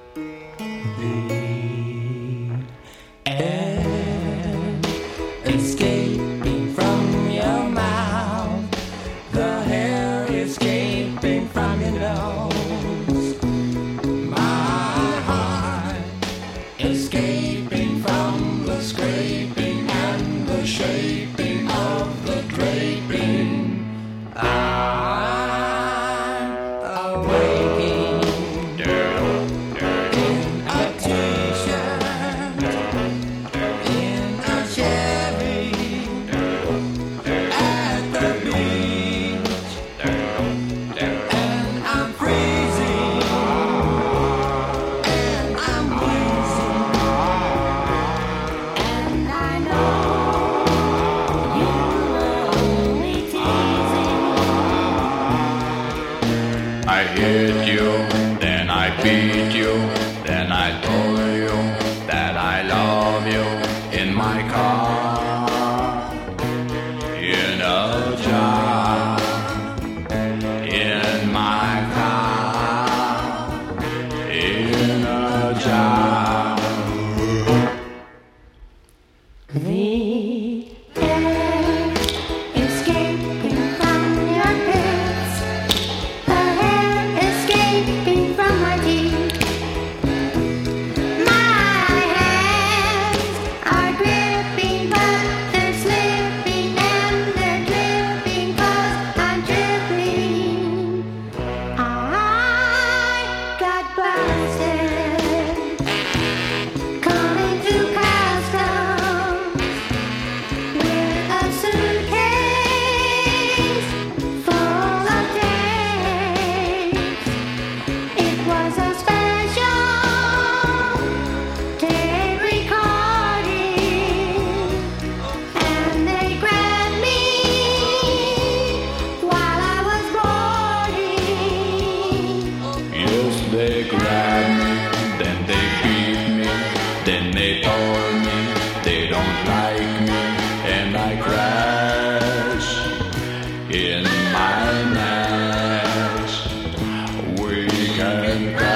The air escaping from your mouth, the hair escaping from your nose, my heart escaping from the scraping and the shaping of the draping. I'm awaking in a t-shirt, in a Chevy, at the beach, and I'm freezing, and I'm wheezing, and I know you were only teasing. I hit you, then I beat you, then I told you that I love you in my car, in a jar, in my car, in a jar. The air escaping from your pits, the hair escaping from my teeth. My hands are gripping, but they're slipping and they're dripping 'cause I'm dripping. I got busted coming through customs with a suitcase full of dates. It was a special tape recording, and they grabbed me while I was boarding. Yes, they grabbed me, then they beat me, then they told me they don't like me, and I crash in my nest. We can